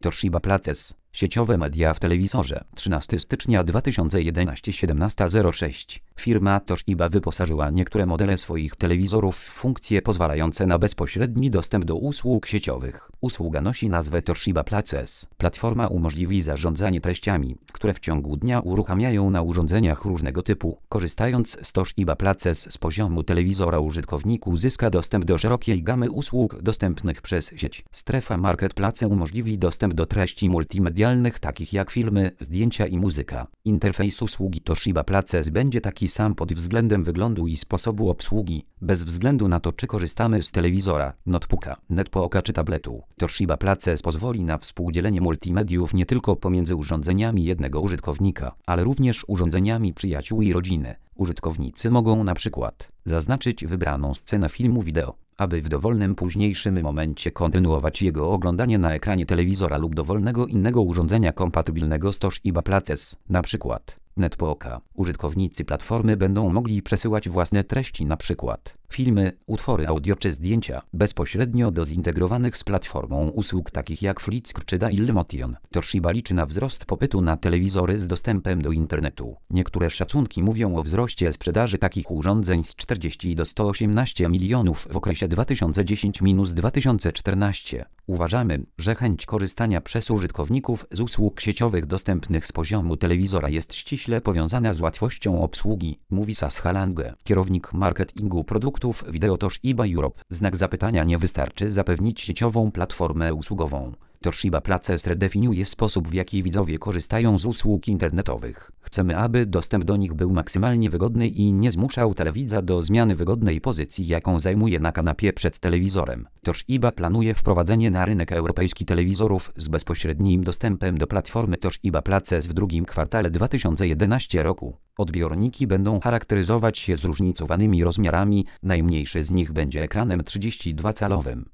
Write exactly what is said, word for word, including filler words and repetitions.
Toshiba Places. Sieciowe media w telewizorze. trzynastego stycznia dwa tysiące jedenastego siedemnasta zero sześć. Firma Toshiba wyposażyła niektóre modele swoich telewizorów w funkcje pozwalające na bezpośredni dostęp do usług sieciowych. Usługa nosi nazwę Toshiba Places. Platforma umożliwi zarządzanie treściami, które w ciągu dnia uruchamiają na urządzeniach różnego typu. Korzystając z Toshiba Places z poziomu telewizora, użytkownik uzyska dostęp do szerokiej gamy usług dostępnych przez sieć. Strefa Marketplace umożliwi dostęp do treści multimedialnych takich jak filmy, zdjęcia i muzyka. Interfejs usługi Toshiba Places będzie taki sam pod względem wyglądu i sposobu obsługi, bez względu na to, czy korzystamy z telewizora, notebooka, netbooka czy tabletu. Toshiba Places pozwoli na współdzielenie multimediów nie tylko pomiędzy urządzeniami jednego użytkownika, ale również urządzeniami przyjaciół i rodziny. Użytkownicy mogą na przykład zaznaczyć wybraną scenę filmu wideo, aby w dowolnym późniejszym momencie kontynuować jego oglądanie na ekranie telewizora lub dowolnego innego urządzenia kompatybilnego z Toshiba Places, na przykład netbooka. Użytkownicy platformy będą mogli przesyłać własne treści, np. filmy, utwory audio czy zdjęcia, bezpośrednio do zintegrowanych z platformą usług takich jak Flickr czy Dailymotion. Toshiba liczy na wzrost popytu na telewizory z dostępem do internetu. Niektóre szacunki mówią o wzroście sprzedaży takich urządzeń z czterdziestu do stu osiemnastu milionów w okresie dwa tysiące dziesiąty do dwa tysiące czternastego. Uważamy, że chęć korzystania przez użytkowników z usług sieciowych dostępnych z poziomu telewizora jest ściśle powiązana z łatwością obsługi, mówi Sascha Lange, kierownik marketingu produktów wideo Toshiba Europe. Znak zapytania: nie wystarczy zapewnić sieciową platformę usługową. Toshiba Places redefiniuje sposób, w jaki widzowie korzystają z usług internetowych. Chcemy, aby dostęp do nich był maksymalnie wygodny i nie zmuszał telewidza do zmiany wygodnej pozycji, jaką zajmuje na kanapie przed telewizorem. Toshiba planuje wprowadzenie na rynek europejski telewizorów z bezpośrednim dostępem do platformy Toshiba Places w drugim kwartale dwa tysiące jedenastego roku. Odbiorniki będą charakteryzować się zróżnicowanymi rozmiarami, najmniejszy z nich będzie ekranem trzydziestodwucalowym.